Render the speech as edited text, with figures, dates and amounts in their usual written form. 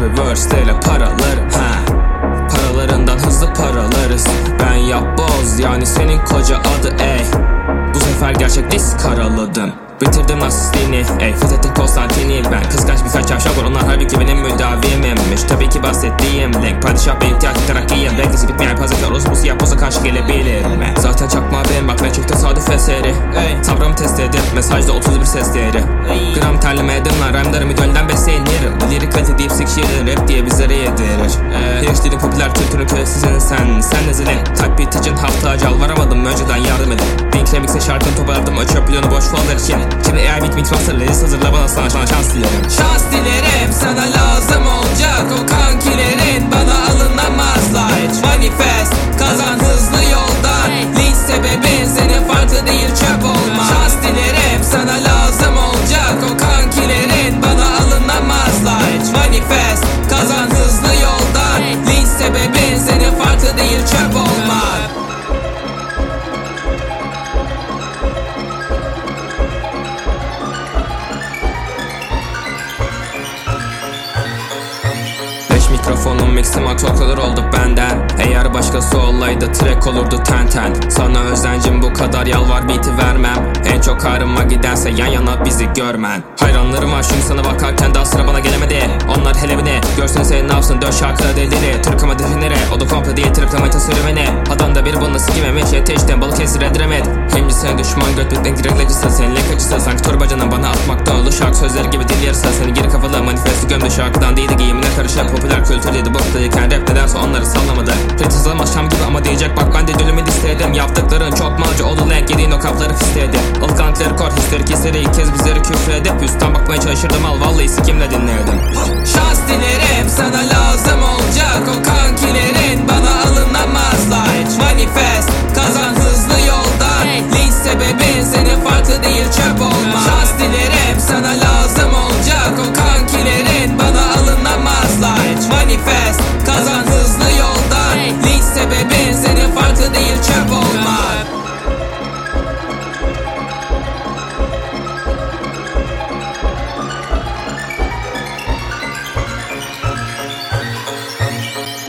reverse'lere paraları paralarından hızlı paralarız. Ben yap boz yani senin koca adı ey. Bu sefer gerçek disk karaladım. Bitirdim nasistliğini fethettim Konstantin'i. Ben kıskanç birkaç yavşak var, onlar halbuki benim müdavimimmiş. Tabii ki bahsettiğim denk padişah benim tiyatro terakkiyim. Beklesi bitmeyen pazarlar orospu siyah poza karşı gelebilir mi? Zaten çakma benim bak ve çok tesadüf eseri. Sabrımı test edip mesajda 31 ses değeri. Gram terleme edimler rhyme'larım idolden beslenirim. Bu lirik kalite deyip sik şiirin rap diye bizlere yedirir. Hiç popüler kültürün kölesisin sen nezilin. Type için haftacı varamadım önceden yardım edin. Link remix'e şarkını toparladım açıyor pilyonu boş folder için. Şimdi eğer bitmix masterlarız hazırla bana sana şans dilerim. Şans dilerim sana lazım olacak o kankilerin bana alınamazlar. Manifest kazan hızlı yoldan. Linç sebebin senin farklı değil çöp olma. Şans dilerim sana lazım olacak o kankilerin bana alınamazlar. Manifest kazan hızlı yoldan. Linç sebebin senin farklı değil çöp olma. Mikrofonum mixim aksorkalar oldu benden. Eğer başkası olaydı track olurdu ten. Sana özencim bu kadar yalvar beat'i vermem. En çok ağrıma giderse yan yana bizi görmen. Hayranlarım var çünkü sana bakarken daha sıra bana gelemedi. Onlar hele beni görsün seni ne yapsın 4 şarkıda deli. Türk ama definere o da komple diye triplamayta sürümeni. Adam da bir bunu sikimemiş yeteşten balık esir ediremed. Hemci sen düşman götlükten gireklacısı seninle kaçısı. Sanki torbacının bana atmakta oldu şarkı sözleri gibi dil yarısı. Seni geri kafalı manifesti gömdü şarkıdan değildi giyimine karışık popüler kültür dedi boktayken rap nedense onları sallamadı. Pretizlamaz şam gibi ama diyecek bak ben de dölümü istedim. Yaptıkların çok malcı oldu lenk yediğin o kapları fisledi. Alkanlıkları kor hisleri hisleri ilk kez bizleri küfredip üstten bakmaya çalışırdım al vallahi sikimle dinlerdim. Şans dilerim sana lazım olacak o kankilerin bana alınamazlar. Manifest kazan hızlı yoldan. Linç sebebin senin farklı değil çöp olma. Şans dilerim sana